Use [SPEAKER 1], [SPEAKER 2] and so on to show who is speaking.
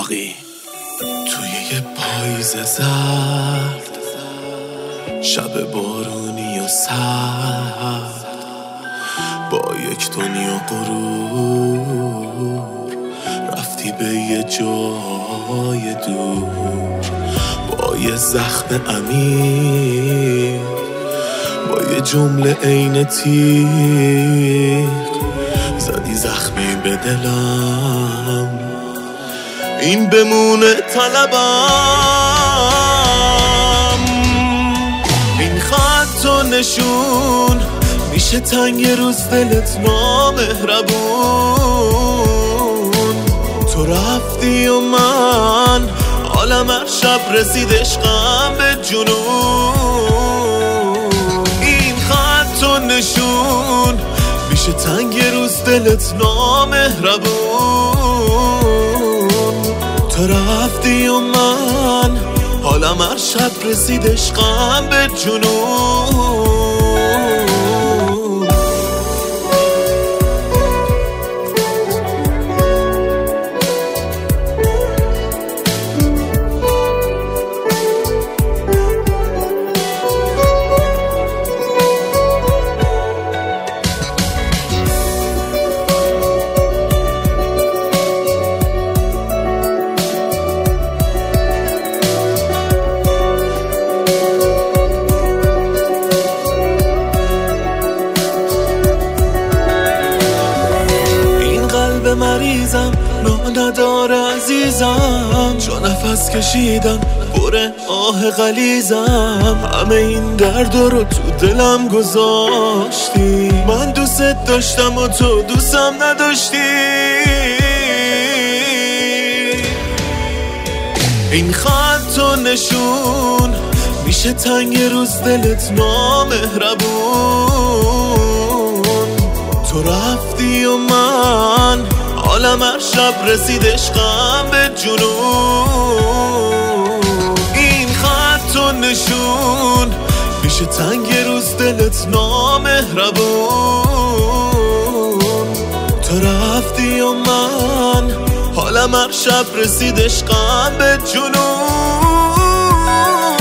[SPEAKER 1] داغی توی یه پاییز زرد، شب بارونی و سرد، با یک دنیا غرور رفتی به یه جای دور، با یه زخم عمیق، با یه جمله عین تیغ زدی زخمی به دلم، این بمونه طلبم. این خط و نشون میشه تنگ روز دلت نامهربون، تو رفتی و من حالم هر شب رسید عشقم به جنون. این خط و نشون میشه تنگ روز دلت نامهربون، تو رفتی و من حالم هر شب رسید عشقم به جنون. مریضم نداره عزیزم، جا نفس کشیدن پر آه غلیظم، همه این درد رو تو دلم گذاشتی، من دوست داشتم و تو دوستم نداشتی. این خط و نشون میشه تنگ روز دلت نامهربون، تو رفتی و من حالم هر شب رسید عشقم به جنون. این خط و نشون میشه تنگ روز دلت نامهربون، تو رفتی و من حالم هر شب رسید عشقم به جنون.